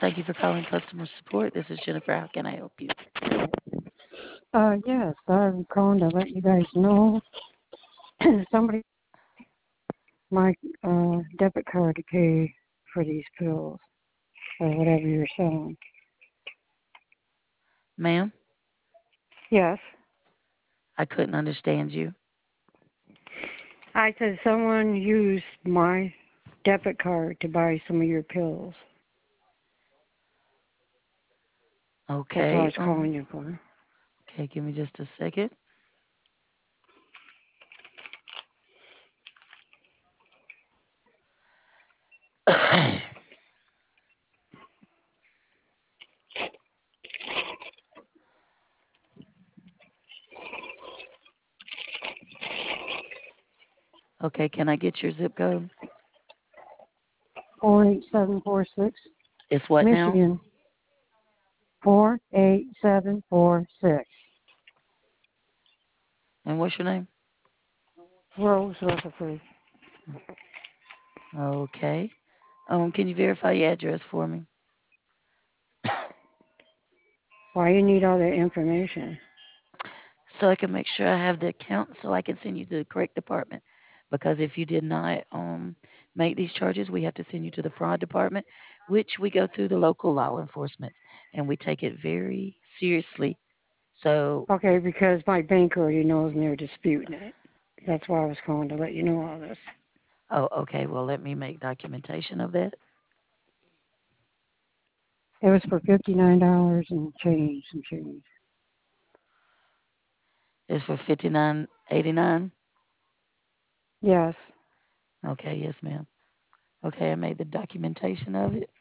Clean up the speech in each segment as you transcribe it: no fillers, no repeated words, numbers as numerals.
Thank you for calling customer support. This is Jennifer. How can I help you? Yes, I'm calling to let you guys know somebody my debit card to pay for these pills or whatever you're selling. Ma'am, Yes, I couldn't understand you. I said someone used my debit card to buy some of your pills. That's what I Okay. was calling you for. Okay, give me just a second. Okay, can I get your zip code? 48746, It's what now? Michigan. 48746. And what's your name? Rose Rutherford. Okay. Can you verify your address for me? Why you need all that information? So I can make sure I have the account so I can send you to the correct department. Because if you did not make these charges, we have to send you to the fraud department, which we go through the local law enforcement and we take it very seriously. So, Okay, because my bank already knows and they're disputing it. That's why I was calling to let you know all this. oh, okay, well, let me make documentation of that. It was for $59 and change, some change. It's for 59.89. Yes. Okay, yes, ma'am. Okay, I made the documentation of it,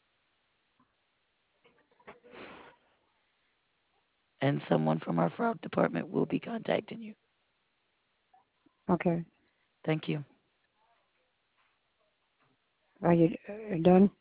and someone from our fraud department will be contacting you. Okay. Thank you. Are you done?